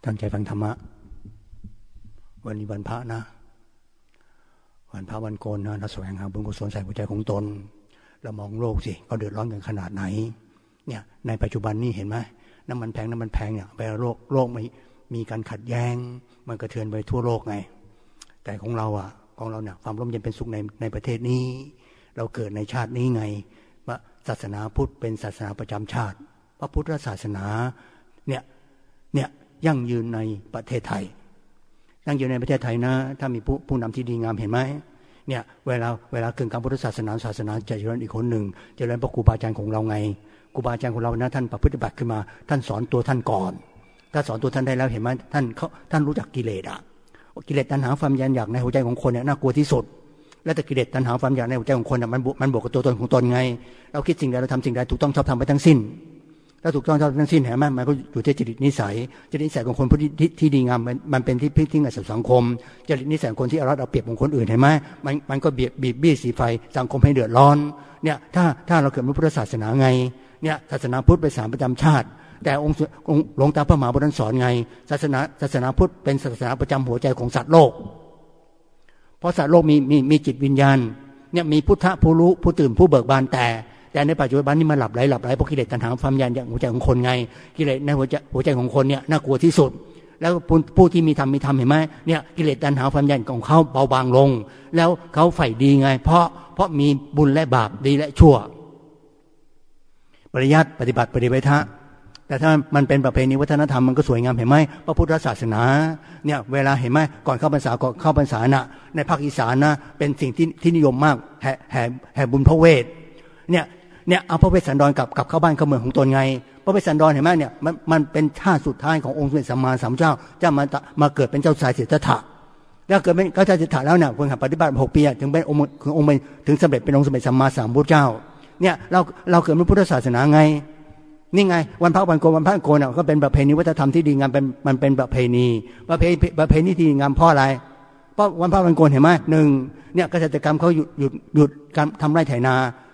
ตั้งใจฟังธรรมะวันนี้วันพระนะวันพระวันโกนนะเราแสวงหาบุญกุศลใส่หัวใจของตนเรามองโลกสิเขาเดือดร้อนกันขนาดไหนเนี่ยในปัจจุบันนี้เห็นไหมน้ำมันแพงเนี่ยไปโลกมีการขัดแย้งมันกระเทือนไปทั่วโลกไงแต่ของเราเนี่ยความร่มเย็นเป็นสุขในประเทศนี้เราเกิดในชาตินี้ไงว่าศาสนาพุทธเป็นศาสนาประจำชาติพระพุทธศาสนาเนี่ยยั่งยืนในประเทศไทยยั่งยืนในประเทศไทยนะถ้ามีผู้นำที่ดีงามเห็นไหมเนี่ยเวลาเกิดการพุทธศาสนาจะเจริญอีกคนหนึ่งเจริญพระครูบาอาจารย์ของเราไงครูบาอาจารย์ของเรานะท่านประพฤติบัติขึ้นมาท่านสอนตัวท่านก่อนถ้าสอนตัวท่านได้แล้วเห็นไหมท่านรู้จักกิเลสกิเลสตัณหาความอยากในหัวใจของคนเนี่ยน่ากลัวที่สุดและแต่กิเลสตัณหาความอยากในหัวใจของคนเนี่ยมันบวกกับตัวตนของตนไงเราคิดสิ่งใดเราทำสิ่งใดถูกต้องชอบทำไปทั้งสิ้นถ้าถูกต้องทั้งสิ้นเห็นไหมมันก็อยู่ที่จริตนิสัยของคนที่ดีงามมันเป็นที่พึ่งในสังคมจริตนิสัยของคนที่เอารัดเอาเปรียบของคนอื่นเห็นไหมมันก็บีบบี้สีไฟสังคมให้เดือดร้อนเนี่ยถ้าเราเกิดเป็นพุทธศาสนาไงเนี่ยศาสนาพุทธเป็นศาสนาประจำชาติแต่องค์หลวงตาพระมหาบุรุษสอนไงศาสนาพุทธเป็นศาสนาประจำหัวใจของสัตว์โลกเพราะสัตว์โลกมีจิตวิญญาณเนี่ยมีพุทธะผู้รู้ผู้ตื่นผู้เบิกบานแต่ในปัจจุบันนี้มันหลับไหลเพราะกิเลสตัณหาความอยากอย่างหัวใจของคนไงกิเลสในหัวใจของคนเนี่ยน่ากลัวที่สุดแล้วผู้ที่มีธรรมเห็นไหมเนี่ยกิเลสตัณหาความอยากของเขาเบาบางลงแล้วเขาใฝ่ดีไงเพราะมีบุญและบาปดีและชั่วปริยัติปฏิบัติปฏิบัติแต่ถ้ามันเป็นประเพณีวัฒนธรรมมันก็สวยงามเห็นไหมพระพุทธศาสนาเนี่ยเวลาเห็นไหมก่อนเข้าพรรษาน่ะในภาคอีสานนะเป็นสิ่งที่นิยมมากแห่บุญพระเวทเนี่ยเอาพระเวสสันดรกับเข้าบ้านเข้าเมืองของตนไงพระเวสสันดรเห็นไหมเนี่ยมันเป็นชาติสุดท้ายขององค์สมเด็จสัมมาสัมพุทธเจ้าจะมาเกิดเป็นเจ้าชายสิทธัตถะแล้วเกิดเป็นเจ้าชายสิทธัตถะแล้วเนี่ยคนปฏิบัติ6 ปีถึงเป็นองค์ถึงสำเร็จเป็นองค์สมเด็จสัมมาสัมพุทธเจ้าเนี่ยเราเกิดเป็นพุทธศาสนาไงนี่ไงวันพระวันโกนก็เป็นประเพณีวัฒนธรรมที่ดีงามมันเป็นประเพณีที่ดีงามเพราะอะไรเพราะวันพระวันโกนเห็นไหม1เนี่ยเกษตรกรรมเขาหยุดการทำไร่ไถนา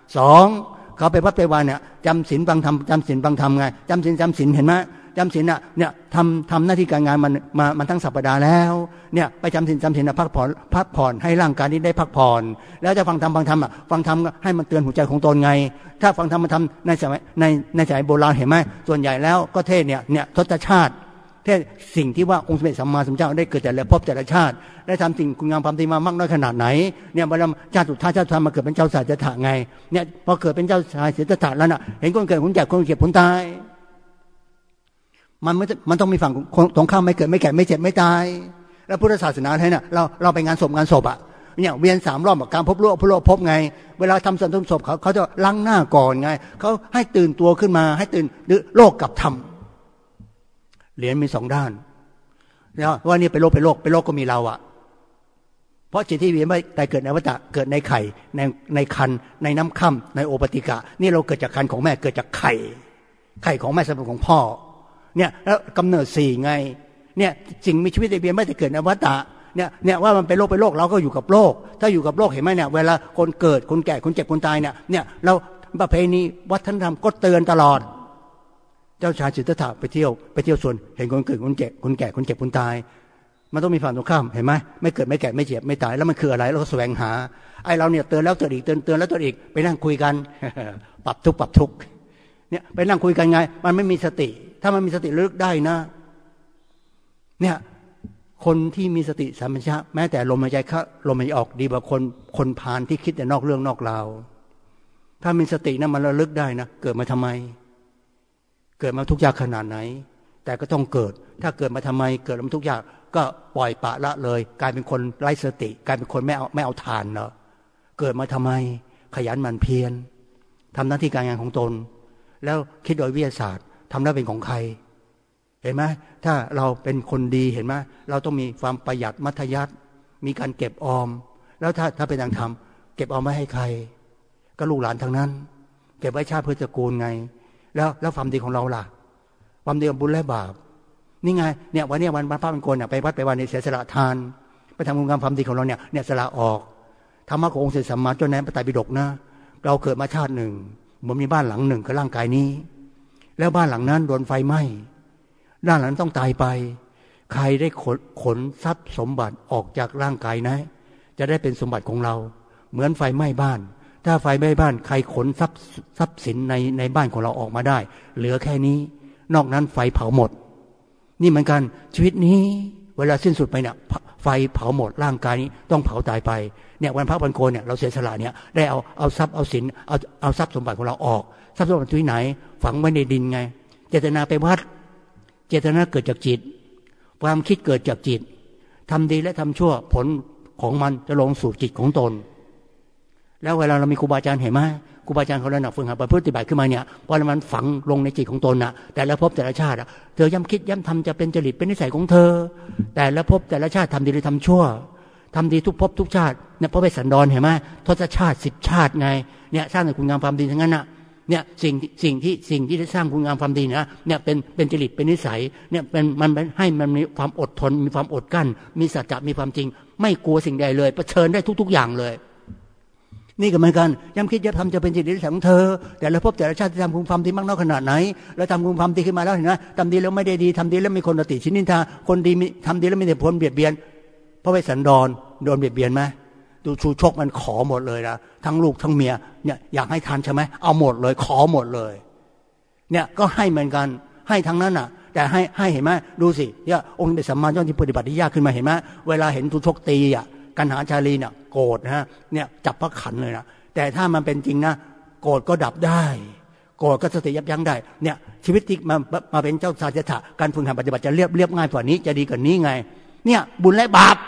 2เขาไปวัดไปวันเนี่ยจำศีลฟังธรรมไงจำศีลเห็นไหมจำศีลเนี่ยทำหน้าที่การงานมันทั้งสัปดาห์แล้วเนี่ยไปจำศีลพักผ่อนให้ร่างกายนี้ได้พักผ่อนแล้วจะฟังธรรมให้มันเตือนหัวใจของตนไงถ้าฟังธรรมในสมัยโบราณเห็นไหมส่วนใหญ่แล้วก็เทศเนี่ยทศชาติเทศสิ่งที่ว่าองค์สมเด็จสัมมาสัมพุทธเจ้าได้เกิดแต่ละภพแต่ละชาติได้ทำสิ่งคุณงามความดีมามากน้อยขนาดไหนเนี่ยมาชาติสุดท้ายชาติมาเกิดเป็นเจ้าชายสิทธัตถะไงเนี่ยพอเกิดเป็นเจ้าชายสิทธัตถะแล้วน่ะเห็นคนเกิดคนแก่คนเจ็บคนตายมันต้องมีฝั่งตรงข้ามไม่เกิดไม่แก่ไม่เจ็บไม่ตายแล้วพุทธศาสนาไทยเนี่ยเราไปงานศพเนี่ยเวียน3 รอบการพบพบไงเวลาทำศพเขาจะล้างหน้าก่อนไงเขาให้ตื่นตัวขึ้นมาให้ตื่นโลกกับธรรมเหรียญมี2 ด้านนะว่านี่เป็นโลกก็มีเราเพราะจิตที่เวียนไม่แต่เกิดในวัฏฏะเกิดในไข่ในคันในน้ำค่ำในโอปติกะนี่เราเกิดจากคันของแม่เกิดจากไข่ของแม่สำหรับของพ่อเนี่ยแล้วกำเนิด4ไงเนี่ยสิ่งมีชีวิตในเวียนไม่แต่เกิดในวัฏฏะเนี่ยว่ามันเป็นโลกเราก็อยู่กับโลกถ้าอยู่กับโลกเห็นไหมเนี่ยเวลาคนเกิดคนแก่คนเจ็บคนตายเนี่ยเราประเพณีวัฒนธรรมก็เตือนตลอดเจ้าชายสิทธัตถะไปเที่ยวส่วนเห็นคนเกิดคนแก่คนเจ็บคนตายมันต้องมีฝั่งตรงข้ามเห็นไหมไม่เกิดไม่แก่ไม่เจ็บไม่ตายแล้วมันคืออะไรเราก็แสวงหาไอ้เราเนี่ยเตือนแล้วเตือนอีกเตือนแล้วเตือนอีกไปนั่งคุยกัน ปรับทุกข์เนี่ยไปนั่งคุยกันไงมันไม่มีสติถ้ามันมีสติลึกได้นะเนี่ยคนที่มีสติสัมปชัญญะแม้แต่ลมหายใจเข้าลมหายใจออกดีกว่าคนพาลที่คิดแต่นอกเรื่องนอกราวถ้ามีสตินะมันระลึกได้นะเกิดมาทำไมเกิดมาทุกข์ยากขนาดไหนแต่ก็ต้องเกิดถ้าเกิดมาทำไมเกิดมาทุกข์ยากก็ปล่อยปะละเลยกลายเป็นคนไร้สติกลายเป็นคนไม่เอาทานเนาะเกิดมาทำไมขยันหมั่นเพียรทำหน้าที่การงานของตนแล้วคิดโดยวิทยาศาสตร์ทำแล้วเป็นของใครเห็นไหมถ้าเราเป็นคนดีเห็นไหมเราต้องมีความประหยัดมัธยัสถ์มีการเก็บออมแล้วถ้าเป็นทางธรรมเก็บออมไม่ให้ใครก็ลูกหลานทั้งนั้นเก็บไว้ชาติเพื่อตระกูลไงแล้วความดีของเราล่ะความดีของบุญและบาปนี่ไงเนี่ยวันพระวันโกนไปวัดไปวันนี้เสียสละทานไปทำคุณงามความดีของเราเนี่ยสละออกธรรมะขององค์สมเด็จสัมมาสัมพุทธเจ้าในพระไตรปิฎกนะเราเกิดมาชาติหนึ่งเหมือนมีบ้านหลังหนึ่งกับร่างกายนี้แล้วบ้านหลังนั้นโดนไฟไหม้ด้านหลังต้องตายไปใครได้ขนทรัพย์สมบัติออกจากร่างกายนะจะได้เป็นสมบัติของเราเหมือนไฟไหม้บ้านถ้าไฟไหม้บ้านใครขนทรัพย์สินในบ้านของเราออกมาได้เหลือแค่นี้นอกนั้นไฟเผาหมดนี่เหมือนกันชีวิตนี้เวลาสิ้นสุดไปเนี่ยไฟเผาหมดร่างกายนี้ต้องเผาตายไปเนี่ยวันพระวันโกนเนี่ยเราเสียสละเนี่ยได้เอาทรัพย์เอาสินเอาทรัพย์สมบัติของเราออกทรัพย์สมบัติที่ไหนฝังไว้ในดินไงเจตนาไปวัดเจตนาเกิดจากจิตความคิดเกิดจากจิตทำดีและทำชั่วผลของมันจะลงสู่จิตของตนแล้วเวลาเรามีครูบาอาจารย์เห็นไหมครูบาอาจารย์เขาเรียนฝึกหัดปฏิบัติขึ้นมาเนี่ยพอมันฝังลงในจิตของตนนะแต่ละภพแต่ละชาติเธอย้ำคิดย้ำทำจะเป็นจริตเป็นนิสัยของเธอแต่ละภพแต่ละชาติทำดีหรือทำชั่วทำดีทุกภพทุกชาติเนี่ยพระเวสสันดรเห็นไหมทศชาติ10ชาติไงเนี่ยสร้างแต่คุณงามความดีทั้งนั้นน่ะเนี่ยสิ่งที่ได้สร้างคุณงามความดีนะเนี่ยเป็นจริตเป็นนิสัยเนี่ยมันให้มันมีความอดทนมีความอดกั้นมีสัจจะมีความจริงไม่กลัวสิ่งใดเลยเผชิญได้ทุกอย่างเลยนี่ก็เหมือนกันย้ำคิดย้ำทำจะเป็นจริตนิสัยของเธอแต่ละภพแต่ละชาติทำคุณความดีมากน้อยขนาดไหนแล้วทำคุณความดีขึ้นมาแล้วเห็นไหมทำดีแล้วไม่ได้ดีทำดีแล้วมีคนติชินินทาคนดีทำดีแล้วมีแต่ผลเบียดเบียนพระเวสสันดรโดนเบียดเบียนไหมดูชูชกมันขอหมดเลยนะทั้งลูกทั้งเมียเนี่ยอยากให้ทานใช่ไหมเอาหมดเลยขอหมดเลยเนี่ยก็ให้เหมือนกันให้ทั้งนั้นน่ะแต่ให้เห็นไหมดูสิเนี่ยองค์เป็นสัมมาสัมพุทธที่ปฏิบัติที่ยากขึ้นมาเห็นไหมเวลาเห็นชูชกตีกันหาชาลีเนี่ยโกรธนะเนี่ยจับพระขันเลยนะแต่ถ้ามันเป็นจริงนะโกรธก็ดับได้โกรธก็สติยับยั้งได้เนี่ยชีวิตที่มาเป็นเจ้าชายสิทธัตถะการฝึกหัดปฏิบัติจะเรียบง่ายกว่านี้จะดีกว่านี้ไงเนี่ยบุญและบาป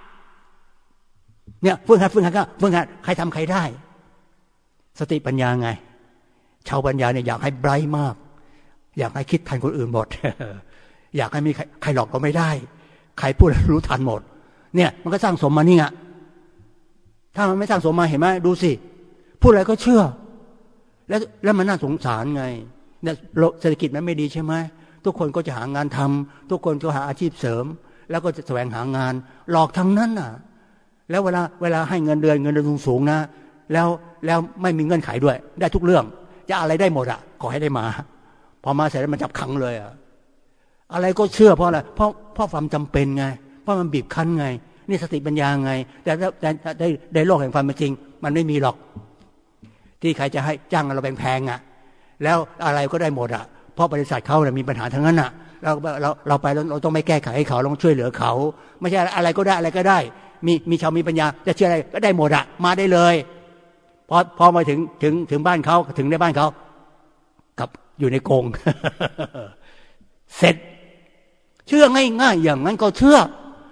เนี่ยฝึกหัดใครทำใครได้สติปัญญาไงชาวปัญญาเนี่ยอยากให้ไบรท์มากอยากให้คิดทันคนอื่นหมด อยากให้มีใครหลอกเราไม่ได้ใครพูดรู้ทันหมดเนี่ยมันก็สร้างสมมานี่ไงถ้ามันไม่สร้างสมมาเห็นไหมดูสิพูดอะไรก็เชื่อแล้วมันน่าสงสารไงเนี่ยเศรษฐกิจมันไม่ดีใช่ไหมทุกคนก็จะหางานทำทุกคนก็หาอาชีพเสริมแล้วก็จะแสวงหางานหลอกทั้งนั้นน่ะแล้วเวลาให้เงินเดือนสูงนะแล้วไม่มีเงื่อนไขด้วยได้ทุกเรื่องจะอะไรได้หมดขอให้ได้มาพอมาเสร็จแล้วมันจับขังเลยอะไรก็เชื่อเพราะอะไรเพราะความจำเป็นไงเพราะมันบีบคั้นไงนี่สติปัญญาไงแต่ในโลกแห่งความเป็นจริงมันไม่มีหรอกที่ใครจะให้จ้างเราแพงๆแล้วอะไรก็ได้หมดเพราะบริษัทเขาเนี่ยมีปัญหาทั้งนั้นเราไปเราต้องไม่แก้ไขให้เขาเราต้องช่วยเหลือเขาไม่ใช่อะไรก็ได้มีชาวมีปัญญาจะเชื่ออะไรก็ได้หมดมาได้เลยพอมาถึงบ้านเขาถึงในบ้านเขากับอยู่ในกรง เสร็จเชื่อง่ายๆอย่างนั้นก็เชื่อ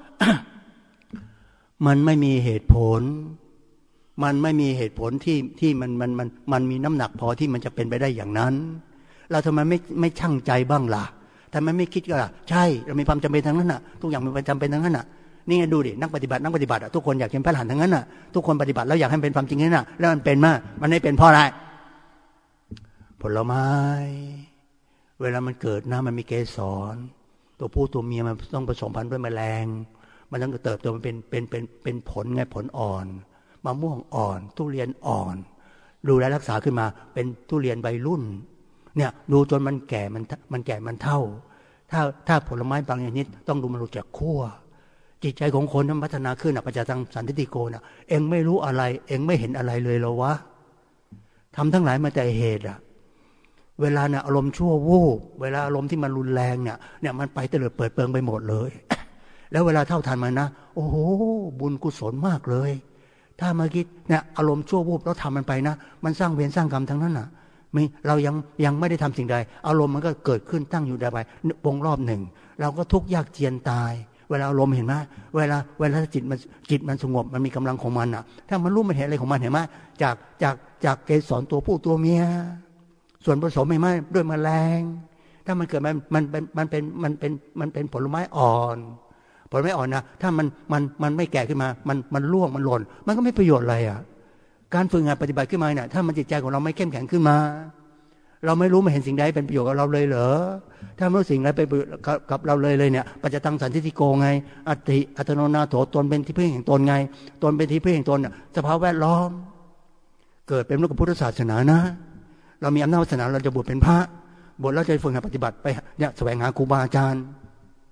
มันไม่มีเหตุผลมันไม่มีเหตุผลที่มันมีน้ำหนักพอที่มันจะเป็นไปได้อย่างนั้นเราทำไมไม่ชั่งใจบ้างล่ะทำไมไม่คิดกันล่ะใช่เรามีความจำเป็นทั้งนั้นทุกอย่างมีความจำเป็นทั้งนั้นนี่ไงดูดินักปฏิบัติทุกคนอยากเป็นพระอรหันต์ทั้งนั้นทุกคนปฏิบัติแล้วอยากให้เป็นความจริงนั่นแล้วมันเป็นมากมันไม่เป็นเพราะอะไรผลไม้เวลามันเกิดนะมันมีเกสรตัวผู้ตัวเมียมันต้องผสมพันธุ์ด้วยแมลงมันต้องเติบโตมันเป็นผลไงผลอ่อนมะม่วงอ่อนทุเรียนอ่อนดูแลรักษาขึ้นมาเป็นทุเรียนใบรุ่นเนี่ยดูจนมันแก่มันเท่าถ้าผลไม้บางชนิดต้องดูมันรู้จักคั่วจิตใจของคนนั้นพัฒนาขึ้นปัจจตังสันทิฏฐิโกเองไม่รู้อะไรเองไม่เห็นอะไรเลยเหรอวะทำทั้งหลายมาแต่เหตุเวลาเนี่ยอารมณ์ชั่ววูบเวลาอารมณ์ที่มันรุนแรงเนี่ยมันไปเตลิดเปิดเปิงไปหมดเลย แล้วเวลาเท่าทันมันนะโอ้โหบุญกุศลมากเลยถ้าเมื่อกี้เนี่ยอารมณ์ชั่ววูบแล้วทำมันไปนะมันสร้างเวรสร้างกรรมทั้งนั้นเรายังไม่ได้ทำสิ่งใดอารมณ์มันก็เกิดขึ้นตั้งอยู่ได้ไปวงรอบหนึ่งเราก็ทุกข์ยากเจียนตายเวลาอารมณ์เห็นไหมเวลาจิตมันสงบมันมีกำลังของมันถ้ามันรู้มันเห็นอะไรของมันเห็นไหมจากเกสรตัวผู้ตัวเมียส่วนผสมไม่ไหมด้วยแมลงถ้ามันเกิดมันเป็นผลไม้อ่อนนะถ้ามันไม่แก่ขึ้นมามันร่วงมันหล่นมันก็ไม่ประโยชน์อะไรการฝึกงานปฏิบัติขึ้นมาเนี่ยถ้ามันจิตใจของเราไม่เข้มแข็งขึ้นมาเราไม่รู้ไม่เห็นสิ่งใดเป็นประโยชน์กับเราเลยเหรอถ้าไม่รู้สิ่งใดเป็นประโยชน์กับเราเลยเนี่ยปัจจตังสันทิฏฐิโกไงอัตโนนาโถตนเป็นที่พึ่งแห่งตนไงตนเป็นที่พึ่งแห่งตนสภาพแวดล้อมเกิดเป็นลูกพุทธศาสนานะเรามีอำนาจวาสนาเราจะบวชเป็นพระบวชแล้วจะฝึกหัดปฏิบัติไปเนี่ยแสวงหาครูบาอาจารย์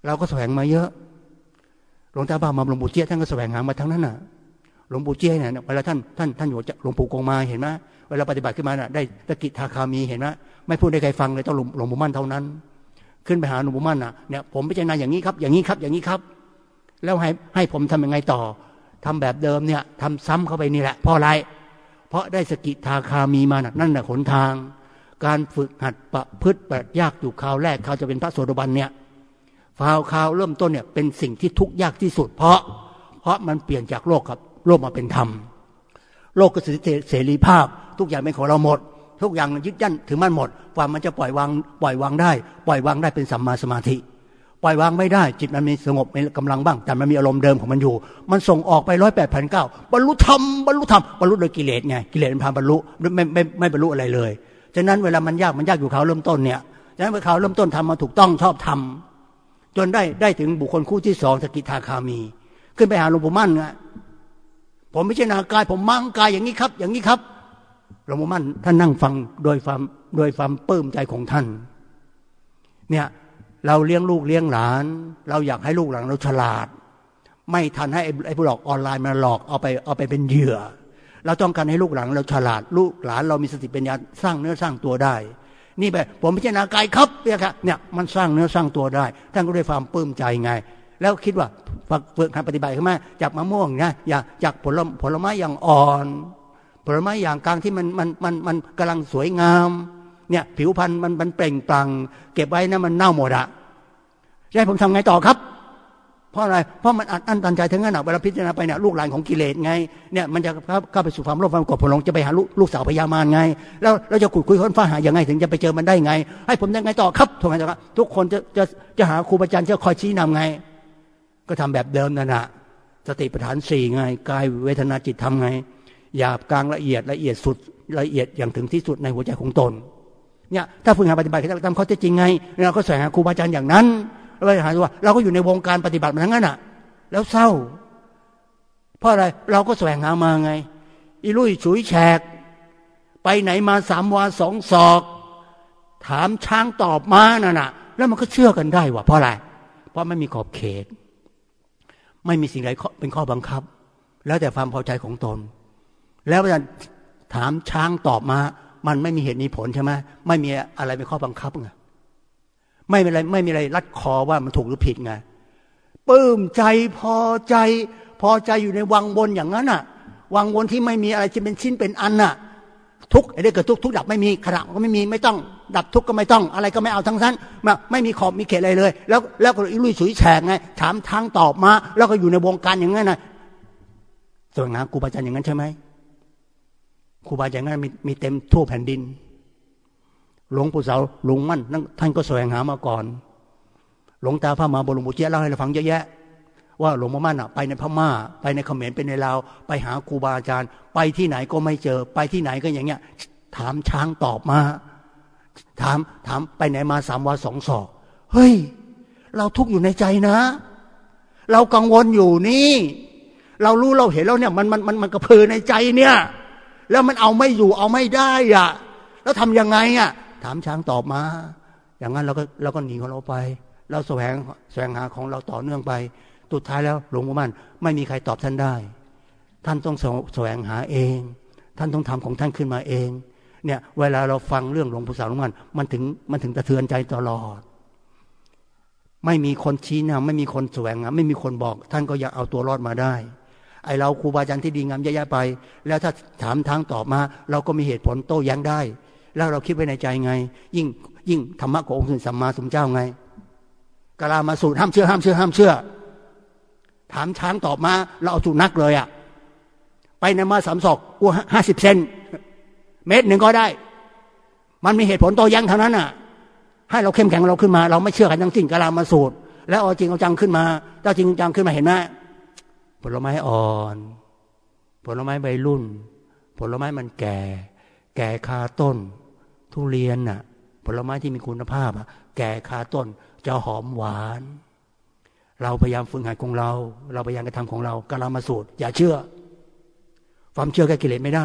เราก็แสวงมาเยอะหลวงตาบ้ามาหลวงปู่เจี๊ยท่านก็แสวงหามาทั้งนั้นน่ะหลวงปู่เจี๊ยเนี่ยเวลาท่านอยู่หลวงปู่กงมาเห็นไหมเวลาปฏิบัติขึ้นมาน่ะได้ตะกิทาคามีเห็นไหมไม่พูดให้ใครฟังเลยต้องหลวงปู่มั่นเท่านั้นขึ้นไปหาหลวงปู่มั่นน่ะเนี่ยผมพิจารณาอย่างนี้ครับอย่างนี้ครับอย่างนี้ครับแล้วให้ผมทำยังไงต่อทำแบบเดิมเนี่ยทำซ้ำเข้าไปนี่แหละเพราะอะไรเพราะได้สกิทาคามีมานั่นแหละหนทางการฝึกหัดประพฤติแบบยากอยู่คราวแรกเขาจะเป็นพระโสดาบันเนี่ยคราวเริ่มต้นเนี่ยเป็นสิ่งที่ทุกข์ยากที่สุดเพราะมันเปลี่ยนจากโลกกับโลกมาเป็นธรรมโลกก็เสรีภาพทุกอย่างเป็นของเราหมดทุกอย่างยึดยั่นถือมั่นหมดความมันจะปล่อยวางได้เป็นสัมมาสมาธิปล่อยวางไม่ได้จิตมันมีสงบมีกำลังบ้างแต่มันมีอารมณ์เดิมของมันอยู่มันส่งออกไป108,900บรรลุธรรมบรรลุโดยกิเลสไงกิเลสมันพาบรรลุไม่บรรลุอะไรเลยฉะนั้นเวลามันยากอยู่คราวเริ่มต้นเนี่ยฉะนั้นเมื่อคราวเริ่มต้นทำมาถูกต้องชอบทำจนได้ถึงบุคคลคู่ที่2สกิทาคามีขึ้นไปหาหลวงปู่มั่นไงผมพิจารณากายผมมั่งกายอย่างนี้ครับอย่างนี้ครับหลวงปู่มั่นท่านนั่งฟังโดยความปลื้มใจของท่านเนี่ยเราเลี้ยงลูกเลี้ยงหลานเราอยากให้ลูกหลานเราฉลาดไม่ทันให้ไอ้ผู้หลอกออนไลน์มาหลอกเอาไปเป็นเหยื่อเราต้องการให้ลูกหลานเราฉลาดลูกหลานเรามีสติปัญญาสร้างเนื้อสร้างตัวได้นี่แบบผมพิจารณากายครับเนี่ยมันสร้างเนื้อสร้างตัวได้ท่านก็ด้วยความปลื้มใจไงแล้วคิดว่าฝึกหัดปฏิบัติขึ้นมาจากมะม่วงนะจากผลไม้อย่างอ่อนผลไม้อย่างกลางที่มันกำลังสวยงามเนี่ยผิวพรรณมันเปล่งปลั่งเก็บไว้นะมันเน่าหมดอะจะให้ผมทำไงต่อครับเพราะอะไรเพราะมันอัดตันใจถึงขนาดเวลาพิจารณาไปเนี่ยลูกหลานของกิเลสไงเนี่ยมันจะเข้าไปสู่ความโลภความโกรธผลหลงจะไปหาลูกสาวพญามารไงแล้วเราจะคุยค้นฟ้าหายังไงถึงจะไปเจอมันได้ไงให้ผมยังไงต่อครับทำไมต่อครับทุกคนจะหาครูบาอาจารย์จะคอยชี้นำไงก็ทำแบบเดิมนั่นแหะสติปัฏฐาน4ไงกายเวทนาจิตทำไงหยาบกลางละเอียดสุดละเอียดอย่างถึงที่สุดในหัวใจของตนเนี่ยถ้าฝึกหัดปฏิบัติตามข้อเท็จจริงไงเราก็แสวงหาครูบาอาจารย์อย่างนั้นเราหาว่าเราก็อยู่ในวงการปฏิบัติมาทั้งนั้นอ่ะแล้วเศร้าเพราะอะไรเราก็แสวงหามาไงอีลุยฉุยแฉกไปไหนมา3 วา 2 ศอกถามช้างตอบม้านั่นน่ะแล้วมันก็เชื่อกันได้ว่าเพราะอะไรเพราะไม่มีขอบเขตไม่มีสิ่งใดเป็นข้อบังคับแล้วแต่ความพอใจของตนแล้วอาจารย์ถามช้างตอบม้ามันไม่มีเหตุมีผลใช่ไหมไม่มีอะไรเป็นข้อบังคับไงไม่มีอะไรรัดคอว่ามันถูกหรือผิดไงปลื้มใจพอใจอยู่ในวังวนอย่างนั้นน่ะวังวนที่ไม่มีอะไรที่เป็นชิ้นเป็นอันน่ะทุกได้เกิดทุกดับไม่มีขณะก็ไม่มีไม่ต้องดับทุกก็ไม่ต้องอะไรก็ไม่เอาทั้งนั้นไม่มีขอบมีเขตอะไรเลยแล้วก็ลุยฉุยแฉกไงถามทางตอบมาแล้วก็อยู่ในวงการอย่างนั้นน่ะส่วนงานครูบาอาจารย์อย่างนั้นใช่ไหมครูบาอาจารย์นั้นมีเต็มทั่วแผ่นดินหลวงปู่เสาหลวงมั่นท่านก็แสวงหามาก่อนหลวงตาพระมหาบุรุษหลวงปู่เจี๊ยเล่าให้เราฟังเยอะแยะว่าหลวงพ่อมั่นไปในพม่าไปในเขมรไปในลาวไปหาครูบาอาจารย์ไปที่ไหนก็ไม่เจอไปที่ไหนก็อย่างเงี้ยถามช้างตอบมาถามไปไหนมา3 วา 2 ศอกเฮ้ยเราทุกข์อยู่ในใจนะเรากังวลอยู่นี่เรารู้เราเห็นแล้วเนี่ยมันกระเพือในใจเนี่ยแล้วมันเอาไม่อยู่เอาไม่ได้อ่ะแล้วทำยังไงอ่ะถามช้างตอบมาอย่างนั้นเราก็หนีของเราไปเราแสวงหาของเราต่อเนื่องไปสุดท้ายแล้วหลวงพ่อมั่นไม่มีใครตอบท่านได้ท่านต้องแสวงหาเองท่านต้องทำของท่านขึ้นมาเองเนี่ยเวลาเราฟังเรื่องหลวงปู่สาวหลวงมั่นมันถึงสะเทือนใจตลอดไม่มีคนชี้นำไม่มีคนแสวงหาไม่มีคนบอกท่านก็ยังเอาตัวรอดมาได้ไอเราครูบาอาจารย์ที่ดีงามเยอะแยะไปแล้วถ้าถามทางตอบมาเราก็มีเหตุผลโต้แย้งได้แล้วเราคิดไว้ในใจไงยิ่งธรรมะขององค์สัมมาสัมพุทธเจ้าไงกาลามาสูตรห้ามเชื่อถามช้างตอบมาเราเอาสุนัขเลยอ่ะไปในมา3 ศอกกู50 เซนเมตร 1ก็ได้มันมีเหตุผลโต้แย้งเท่านั้นอ่ะให้เราเข้มแข็งเราขึ้นมาเราไม่เชื่อกันทั้งสิ้นกาลามาสูตรแล้วเอาจริงเอาจังขึ้นมาถ้าจริงจังขึ้นมาเห็นไหมผลไม้อ่อนผลไม้ใบรุ่นผลไม้มันแก่คาต้นทุเรียนน่ะผลไม้ที่มีคุณภาพอ่ะแก่คาต้นจะหอมหวานเราพยายามฝึกหัดของเราพยายามกระทำของเรากาลามาสูตรอย่าเชื่อความเชื่อแก้กิเลสไม่ได้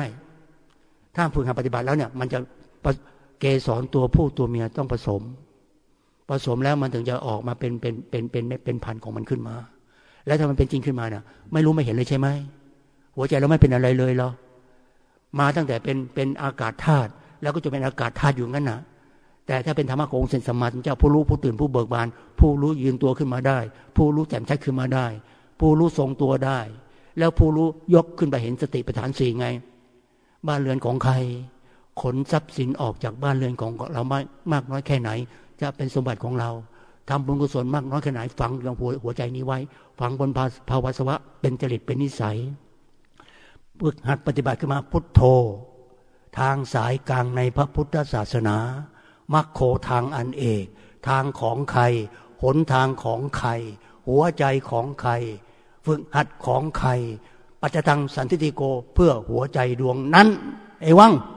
ถ้าฝึกหัดปฏิบัติแล้วเนี่ยมันจะเกสรตัวผู้ตัวเมียต้องผสมผสมแล้วมันถึงจะออกมาเป็นพันธุ์ของมันขึ้นมาแล้วถ้ามันเป็นจริงขึ้นมาเนี่ยไม่รู้ไม่เห็นเลยใช่ไหมหัวใจเราไม่เป็นอะไรเลยหรอมาตั้งแต่เป็นอากาศธาตุแล้วก็จะเป็นอากาศธาตุอยู่งั้นนะแต่ถ้าเป็นธรรมะขององค์สัมมาสัมพุทธเจ้าผู้รู้ผู้ตื่นผู้เบิกบานผู้รู้ยืนตัวขึ้นมาได้ผู้รู้แจ่มชัดขึ้นมาได้ผู้รู้ทรงตัวได้แล้วผู้รู้ยกขึ้นไปเห็นสติปัฏฐานสี่ไงบ้านเรือนของใครขนทรัพย์สินออกจากบ้านเรือนของเรามากน้อยแค่ไหนจะเป็นสมบัติของเราทำบุญกุศลมากน้อยแค่ไหนฝังลงหัวใจนี้ไว้ฝังบนภาวะสวะเป็นจริตเป็นนิสัยฝึกหัดปฏิบัติขึ้นมาพุทโธทางสายกลางในพระพุทธศาสนามัคโคทางอันเอกทางของใครหนทางของใครหัวใจของใครฝึกหัดของใครปัจจตังสันทิฏฐิโกเพื่อหัวใจดวงนั้นไอ้วัง